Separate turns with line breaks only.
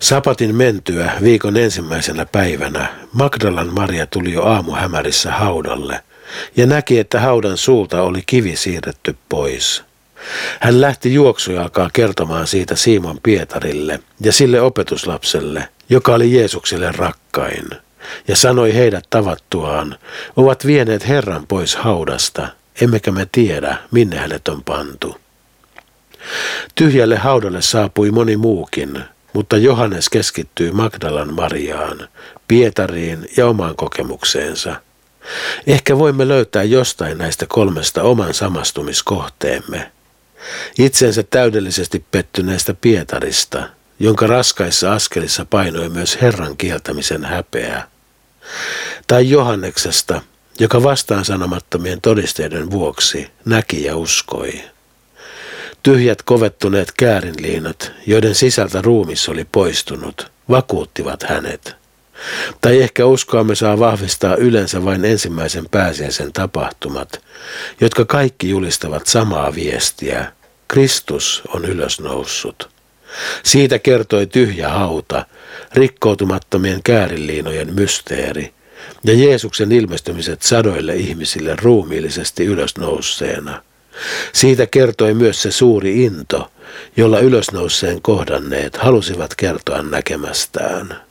Sapatin mentyä viikon ensimmäisenä päivänä Magdalan Maria tuli jo aamuhämärissä haudalle ja näki, että haudan suulta oli kivi siirretty pois. Hän lähti juoksujalkaa kertomaan siitä Simon Pietarille ja sille opetuslapselle, joka oli Jeesukselle rakkain, ja sanoi heidät tavattuaan, ovat vieneet Herran pois haudasta, emmekä me tiedä, minne hänet on pantu. Tyhjälle haudalle saapui moni muukin, mutta Johannes keskittyi Magdalan Mariaan, Pietariin ja omaan kokemukseensa. Ehkä voimme löytää jostain näistä kolmesta oman samastumiskohteemme. Itsensä täydellisesti pettyneestä Pietarista, jonka raskaissa askelissa painoi myös Herran kieltämisen häpeä. Tai Johanneksesta, joka vastaan sanomattomien todisteiden vuoksi näki ja uskoi. Tyhjät kovettuneet käärinliinat, joiden sisältä ruumis oli poistunut, vakuuttivat hänet. Tai ehkä uskoamme saa vahvistaa yleensä vain ensimmäisen pääsiäisen tapahtumat, jotka kaikki julistavat samaa viestiä. Kristus on ylösnoussut. Siitä kertoi tyhjä hauta, rikkoutumattomien käärinliinojen mysteeri ja Jeesuksen ilmestymiset sadoille ihmisille ruumiillisesti ylösnousseena. Siitä kertoi myös se suuri into, jolla ylösnouseen kohdanneet halusivat kertoa näkemästään.